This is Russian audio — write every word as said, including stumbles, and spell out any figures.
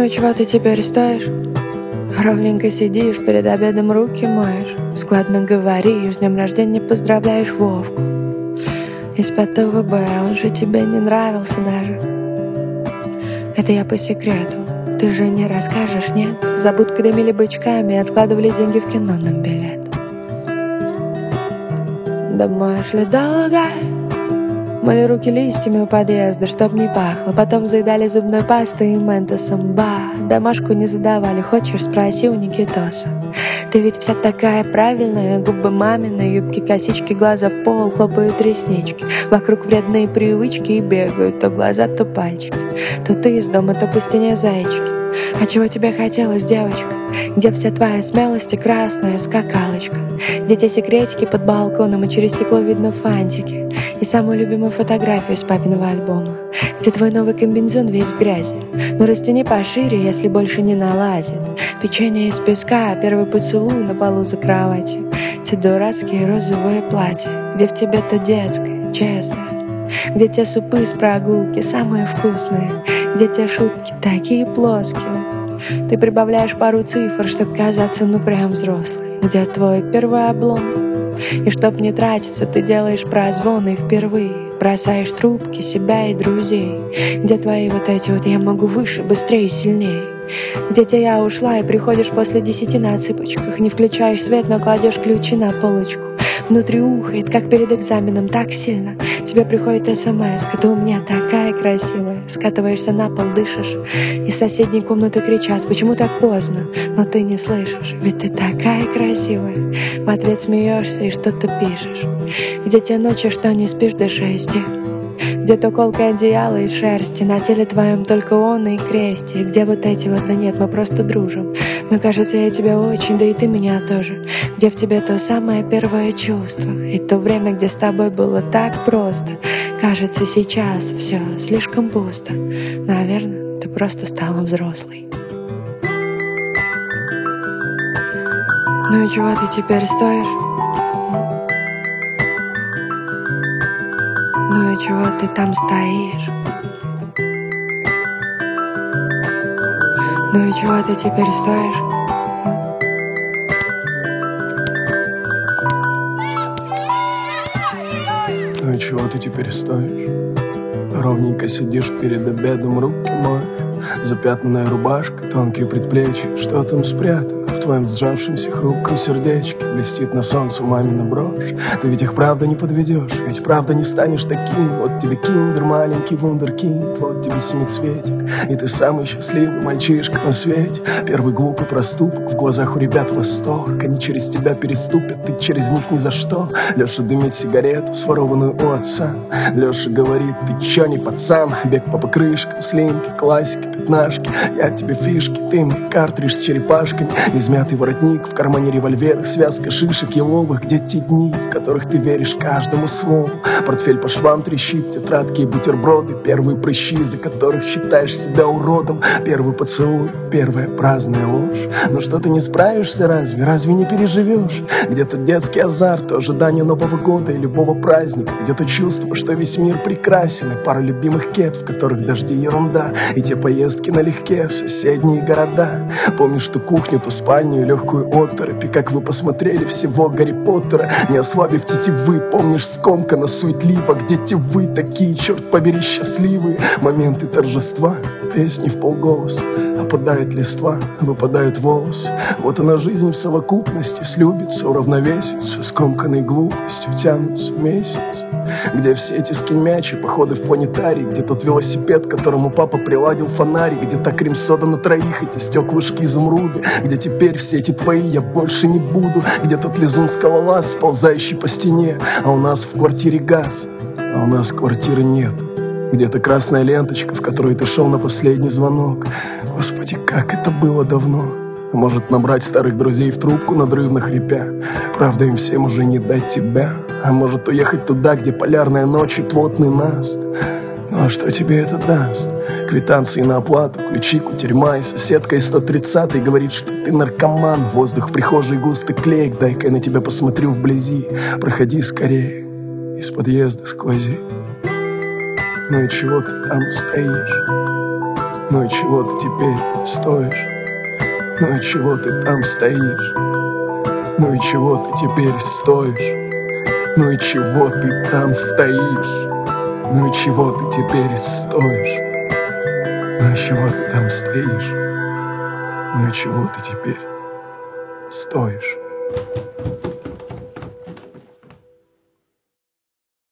Ну и чего ты теперь стоишь? Ровненько сидишь, перед обедом руки моешь, складно говоришь, с днем рождения поздравляешь Вовку. Из пятого Б, он же тебе не нравился даже. Это я по секрету, ты же не расскажешь, нет? За будкой дымили бычками, откладывали деньги в кино на билет. Домой шли долго, мыли руки листьями у подъезда, чтоб не пахло. Потом заедали зубной пастой и ментосом. Ба, домашку не задавали, хочешь, спроси у Никитоса. Ты ведь вся такая правильная, губы мамины, юбки, косички, глаза в пол, хлопают реснички. Вокруг вредные привычки и бегают то глаза, то пальчики. То ты из дома, то по стене зайчики. А чего тебе хотелось, девочка? Где вся твоя смелость и красная скакалочка? Где те секретики под балконом, и через стекло видно фантики? И самую любимую фотографию с папиного альбома? Где твой новый комбинезон весь в грязи? Ну растяни пошире, если больше не налазит. Печенье из песка, первый поцелуй на полу за кроватью. Те дурацкие розовые платья, где в тебе то детское, честное. Где те супы с прогулки, самые вкусные. Где те шутки такие плоские. Ты прибавляешь пару цифр, чтоб казаться ну прям взрослый. Где твой первый облом? И чтоб не тратиться, ты делаешь прозвоны впервые. Бросаешь трубки себя и друзей. Где твои вот эти вот «я могу выше, быстрее, сильнее»? Где те «я ушла» и приходишь после десяти на цыпочках. Не включаешь свет, но кладешь ключи на полочку. Внутри ухает, как перед экзаменом, так сильно. Тебе приходит смс-ка, ты у меня такая красивая. Скатываешься на пол, дышишь. Из соседней комнаты кричат: почему так поздно? Но ты не слышишь, ведь ты такая красивая. В ответ смеешься и что-то пишешь. Где те ночи, что не спишь до шести? Где то колкое одеяло из шерсти, на теле твоем только он и крестик. Где вот эти вот, да нет, мы просто дружим. Но кажется, я тебя очень, да и ты меня тоже. Где в тебе то самое первое чувство, и то время, где с тобой было так просто. Кажется, сейчас все слишком пусто. Наверное, ты просто стала взрослой. Ну и чего ты теперь стоишь? Ну и чего ты там стоишь? Ну и чего ты теперь стоишь? Ну и чего ты теперь стоишь? Ровненько сидишь перед обедом, руки моешь. Запятнанная рубашка, тонкие предплечья. Что там спрятано в твоем сжавшемся хрупком сердечке? Блестит на солнце мамина брошь. Ты ведь их правда не подведешь, ведь правда не станешь таким. Вот тебе киндер, маленький вундеркинд, вот тебе семицветик, и ты самый счастливый мальчишка на свете. Первый глупый проступок, в глазах у ребят восторг. Они через тебя переступят, ты через них ни за что. Леша дымит сигарету, сворованную у отца. Леша говорит: ты чё не пацан? Бег по покрышкам, слинки, классики, пятнашки. Я тебе фишки, ты мне картридж с черепашками. Измятый воротник, в кармане револьвер, связка шишек еловых. Где те дни, в которых ты веришь каждому слову? Портфель по швам трещит, тетрадки и бутерброды. Первые прыщи, за которых считаешь себя уродом. Первый поцелуй, первая праздная ложь. Но что ты не справишься разве? Разве не переживешь? Где-то детский азарт, ожидание Нового года и любого праздника. Где-то чувство, что весь мир прекрасен, и пара любимых кед, в которых дожди ерунда. И те поездки налегке в соседние города. Помнишь ту кухню, ту спальню и легкую оторопь, и как вы посмотрели всего Гарри Поттера, не ослабив тетивы. Помнишь скомканно, суетливо, где те вы такие, черт побери, счастливые. Моменты торжества, песни в полголоса. Опадает листва, выпадают волосы. Вот она жизнь в совокупности, слюбится, уравновесится, скомканной глупостью тянутся месяц. Где все эти скин-мячи, походы в планетарий. Где тот велосипед, которому папа приладил фонарик. Где та крем-сода на троих, эти стеклышки изумруды. Где теперь все эти твои я больше не буду. Где тот лизун-скалолаз, сползающий по стене. А у нас в квартире газ, а у нас квартиры нет. Где-то красная ленточка, в которой ты шел на последний звонок. Господи, как это было давно. Может набрать старых друзей в трубку, надрывно хрипя. Правда, им всем уже не дать тебя. А может уехать туда, где полярная ночь и плотный наст. Ну а что тебе это даст? Квитанции на оплату, ключи, кутерьма. И соседка из сто тридцатой говорит, что ты наркоман. Воздух в прихожей густый клеек. Дай-ка я на тебя посмотрю вблизи. Проходи скорее, из подъезда сквози. Ну и чего ты там стоишь? Ну и чего ты теперь стоишь? Ну и чего ты там стоишь? Ну и чего ты теперь стоишь? Ну и чего ты там стоишь? Ну и чего ты теперь стоишь? Ну и чего ты там стоишь? Ну и чего ты теперь стоишь?